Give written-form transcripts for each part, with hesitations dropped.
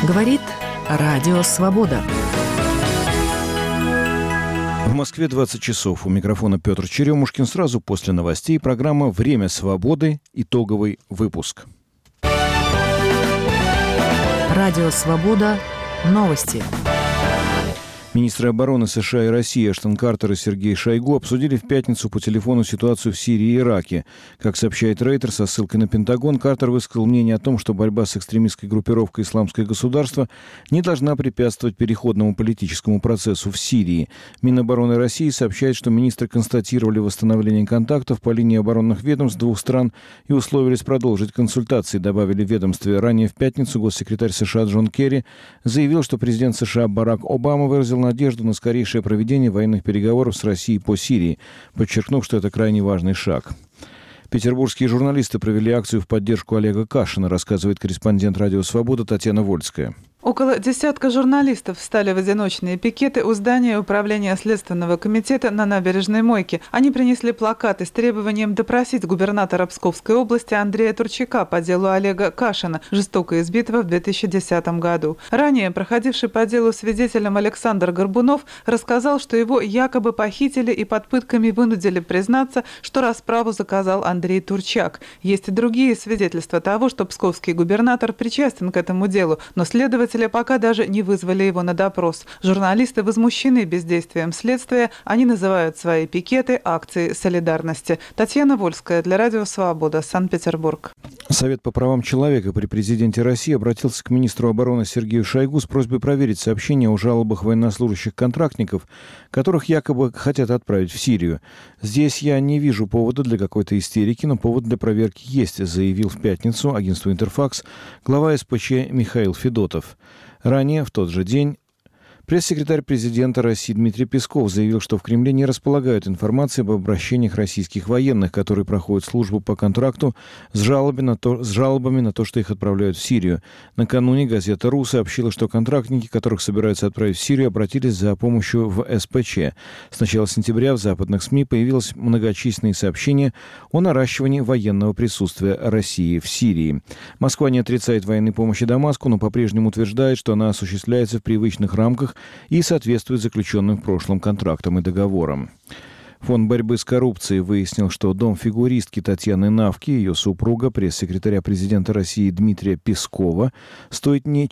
Говорит Радио Свобода. В Москве 20 часов. У микрофона Петр Черемушкин. Сразу после новостей программа «Время свободы». Итоговый выпуск. Радио Свобода. Новости. Министры обороны США и России Эштон Картер и Сергей Шойгу обсудили в пятницу по телефону ситуацию в Сирии и Ираке. Как сообщает Рейтер со ссылкой на Пентагон, Картер высказал мнение о том, что борьба с экстремистской группировкой «Исламское государство» не должна препятствовать переходному политическому процессу в Сирии. Минобороны России сообщает, что министры констатировали восстановление контактов по линии оборонных ведомств двух стран и условились продолжить консультации, добавили в ведомстве. Ранее в пятницу госсекретарь США Джон Керри заявил, что президент США Барак Обама выразил надежду на скорейшее проведение военных переговоров с Россией по Сирии, подчеркнув, что это крайне важный шаг. Петербургские журналисты провели акцию в поддержку Олега Кашина, рассказывает корреспондент «Радио Свобода» Татьяна Вольская. Около десятка журналистов встали в одиночные пикеты у здания управления Следственного комитета на набережной Мойке. Они принесли плакаты с требованием допросить губернатора Псковской области Андрея Турчака по делу Олега Кашина, жестоко избитого в 2010 году. Ранее проходивший по делу свидетелем Александр Горбунов рассказал, что его якобы похитили и под пытками вынудили признаться, что расправу заказал Андрей Турчак. Есть и другие свидетельства того, что псковский губернатор причастен к этому делу, но следователи пока даже не вызвали его на допрос. Журналисты возмущены бездействием следствия. Они называют свои пикеты акцией солидарности. Татьяна Вольская для Радио Свобода, Санкт-Петербург. Совет по правам человека при президенте России обратился к министру обороны Сергею Шойгу с просьбой проверить сообщения о жалобах военнослужащих-контрактников, которых якобы хотят отправить в Сирию. «Здесь я не вижу повода для какой-то истерики, но повод для проверки есть», заявил в пятницу агентству «Интерфакс» глава СПЧ Михаил Федотов. Ранее, в тот же день, пресс-секретарь президента России Дмитрий Песков заявил, что в Кремле не располагают информацией об обращениях российских военных, которые проходят службу по контракту, с жалобами на то, что их отправляют в Сирию. Накануне газета «РУ» сообщила, что контрактники, которых собираются отправить в Сирию, обратились за помощью в СПЧ. С начала сентября в западных СМИ появилось многочисленные сообщения о наращивании военного присутствия России в Сирии. Москва не отрицает военной помощи Дамаску, но по-прежнему утверждает, что она осуществляется в привычных рамках и соответствует заключенным в прошлом контрактам и договорам. Фонд борьбы с коррупцией выяснил, что дом фигуристки Татьяны Навки и ее супруга, пресс-секретаря президента России Дмитрия Пескова, стоит не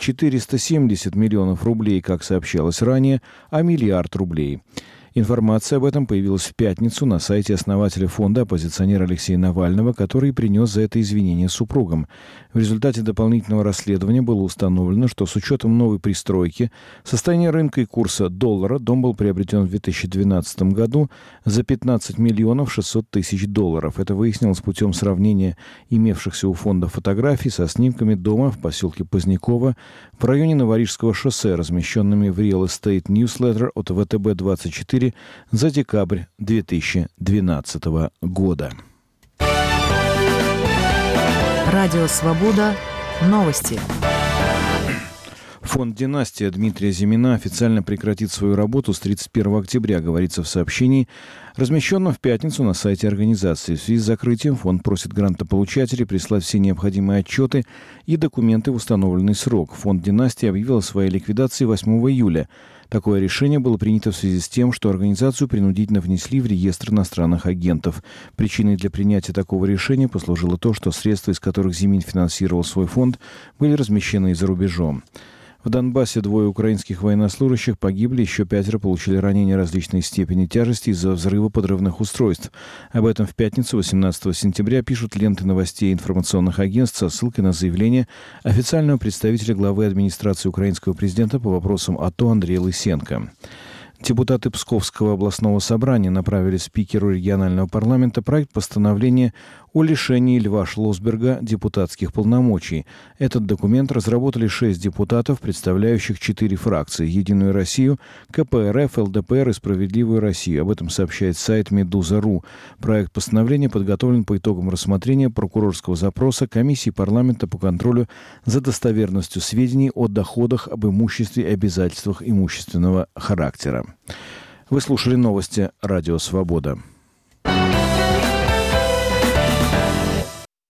470 миллионов рублей, как сообщалось ранее, а 1 миллиард рублей. Информация об этом появилась в пятницу на сайте основателя фонда, оппозиционера Алексея Навального, который принес за это извинения супругам. В результате дополнительного расследования было установлено, что с учетом новой пристройки, состояния рынка и курса доллара дом был приобретен в 2012 году за 15 миллионов 600 тысяч долларов. Это выяснилось путем сравнения имевшихся у фонда фотографий со снимками дома в поселке Поздняково в районе Новорижского шоссе, размещенными в Real Estate Newsletter от ВТБ-24 за декабрь 2012 года. Радио Свобода. Новости. Фонд «Династия» Дмитрия Зимина официально прекратит свою работу с 31 октября, говорится в сообщении, размещенном в пятницу на сайте организации. В связи с закрытием фонд просит грантополучателей прислать все необходимые отчеты и документы в установленный срок. Фонд «Династия» объявил о своей ликвидации 8 июля. Такое решение было принято в связи с тем, что организацию принудительно внесли в реестр иностранных агентов. Причиной для принятия такого решения послужило то, что средства, из которых Зимин финансировал свой фонд, были размещены за рубежом. В Донбассе 2 украинских военнослужащих погибли, еще 5 получили ранения различной степени тяжести из-за взрыва подрывных устройств. Об этом в пятницу, 18 сентября, пишут ленты новостей информационных агентств со ссылкой на заявление официального представителя главы администрации украинского президента по вопросам АТО Андрея Лысенко. Депутаты Псковского областного собрания направили спикеру регионального парламента проект постановления о лишении Льва Шлосберга депутатских полномочий. Этот документ разработали 6 депутатов, представляющих 4 фракции: «Единую Россию», КПРФ, ЛДПР и «Справедливую Россию». Об этом сообщает сайт «Медуза.ру». Проект постановления подготовлен по итогам рассмотрения прокурорского запроса Комиссии парламента по контролю за достоверностью сведений о доходах, об имуществе и обязательствах имущественного характера. Вы слушали новости «Радио Свобода».